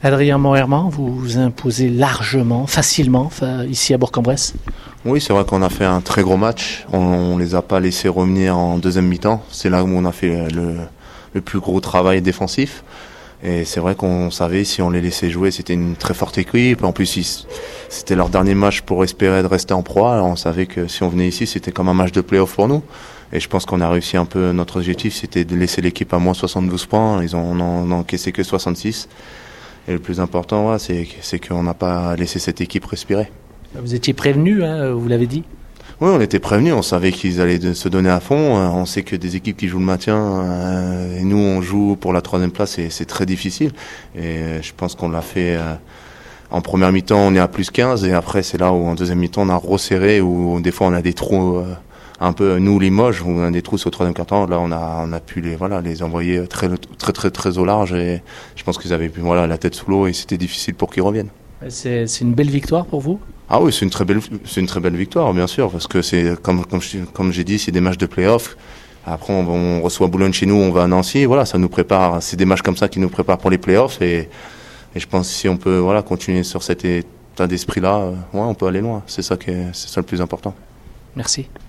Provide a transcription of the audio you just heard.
Adrien Moerman, vous vous imposez largement, facilement, ici à Bourg-en-Bresse. Oui, c'est vrai qu'on a fait un très gros match. On les a pas laissés revenir en deuxième mi-temps. C'est là où on a fait le plus gros travail défensif. Et c'est vrai qu'on savait, si on les laissait jouer, c'était une très forte équipe. En plus, c'était leur dernier match pour espérer de rester en proie. Alors on savait que si on venait ici, c'était comme un match de play-off pour nous. Et je pense qu'on a réussi un peu. Notre objectif, c'était de laisser l'équipe à moins 72 points. On en encaissé que 66. Et le plus important, ouais, c'est qu'on n'a pas laissé cette équipe respirer. Vous étiez prévenu, hein, vous l'avez dit. Oui, on était prévenus, on savait qu'ils allaient se donner à fond. On sait que des équipes qui jouent le maintien, et nous on joue pour la troisième place, et c'est très difficile. Et je pense qu'on l'a fait en première mi-temps, on est à plus 15, et après c'est là où en deuxième mi-temps on a resserré, où des fois on a des trous, un peu nous Limoges, où on a des trous sur le troisième quart-temps. Là on a pu les envoyer très au large, et je pense qu'ils avaient la tête sous l'eau, et c'était difficile pour qu'ils reviennent. C'est une belle victoire pour vous? Ah oui, c'est une très belle victoire, bien sûr, parce que c'est comme j'ai dit, c'est des matchs de play-off. Après, on reçoit Boulogne chez nous, on va à Nancy. Voilà, ça nous prépare. C'est des matchs comme ça qui nous préparent pour les play-offs, et je pense que si on peut continuer sur cet état d'esprit-là, on peut aller loin. C'est ça le plus important. Merci.